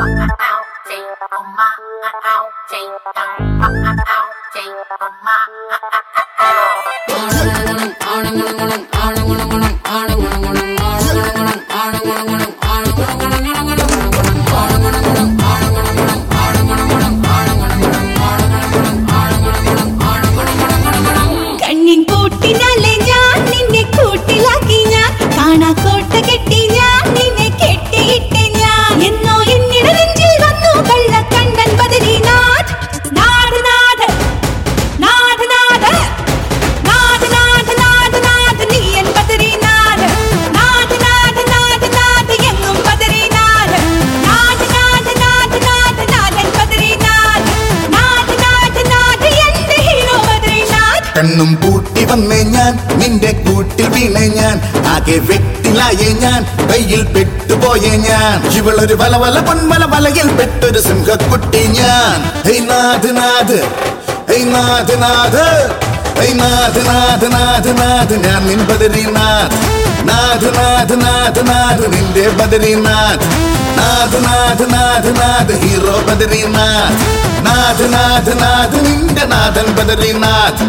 കണ്ണും പൂട്ടി വന്നേ ഞാൻ നിന്റെ കൂട്ടിൽ വീണേ ഞാൻ ആകെ വെട്ടിലായേ ഞാൻ കയ്യിൽ പെട്ടുപോയേ ഞാൻ ഇവളൊരു വലവല പൊന്മല വലയിൽ പെട്ടൊരു സിംഹക്കുട്ടി ഞാൻ ഹൈ നാഥ് നാഥ് ഹൈ നാഥ് നാഥ് ഹൈ നാഥ് നാഥ് നാഥ് നാഥ് ഞാൻ നിൻ ബദരീനാഥ് നാഥ് നാഥ് നാഥ് നാഥ് നിന്റെ ബദരീനാഥ് നാഥ് നാഥ് നാഥ് നാഥ് ഹീറോ ബദരീനാഥ് നാഥ് നാഥ് നാഥ് നിന്റെ നാഥൻ ബദരീനാഥ്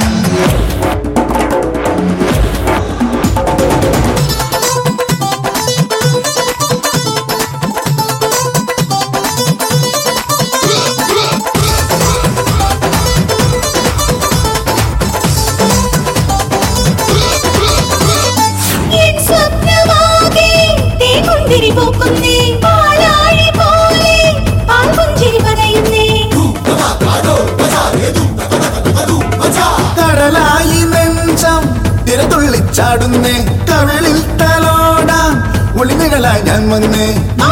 കടലായി നെഞ്ചം തിരതുള്ളിച്ചാടുന്നേ കവിളിൽ തലോടാ ഒളിമികളായി ഞാൻ വന്നേ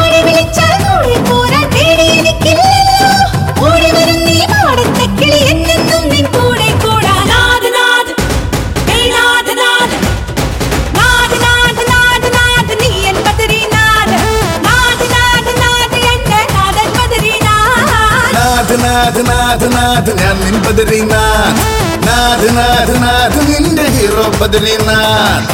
നാഥ് നാഥ് നാഥ് ഞാൻ നിൻ ബദരീനാഥ് നാഥ് നാഥ് നാഥ് നിന്റെ ഹീറോ ബദരീനാഥ്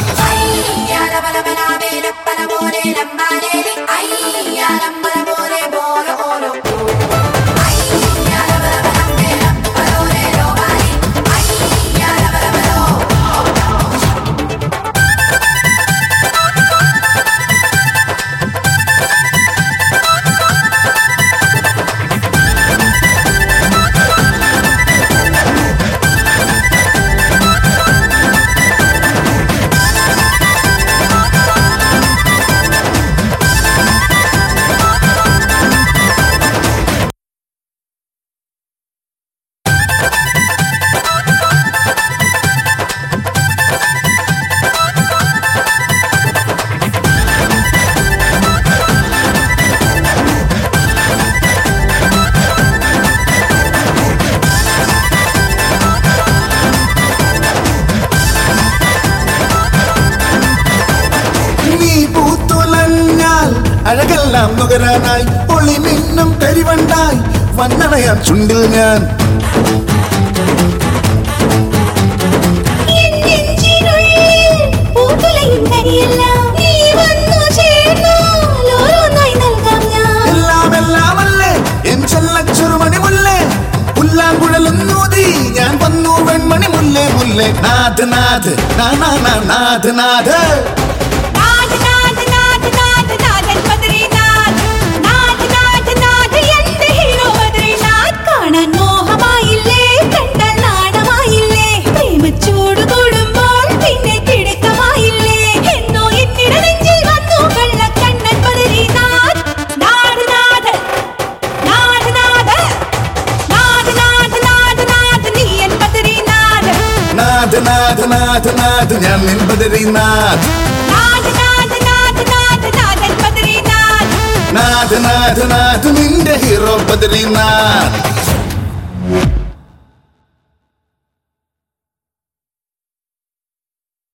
അഴകെല്ലാം നുകരാനായി ഒളി മിന്നും കരിവണ്ടായി വന്നണയാൻ ചുണ്ടിൽ ഞാൻ എല്ലാം എല്ലാമല്ലേ എൻ ചെല്ലച്ചെറുമണി മുല്ലേ പുല്ലാങ്കുഴലും നൂതി ഞാൻ വന്നു വെൺമണി മുല്ലേ മുല്ലേ നാഥ് നാഥ് നാഥ് നാഥ് നാഥ് നാഥ് നാഥ് ഞാൻ നിൻ ബദരീനാഥ് നാഥ് നാഥ് നാഥ് നിന്റെ ഹീറോ ബദരീനാഥ്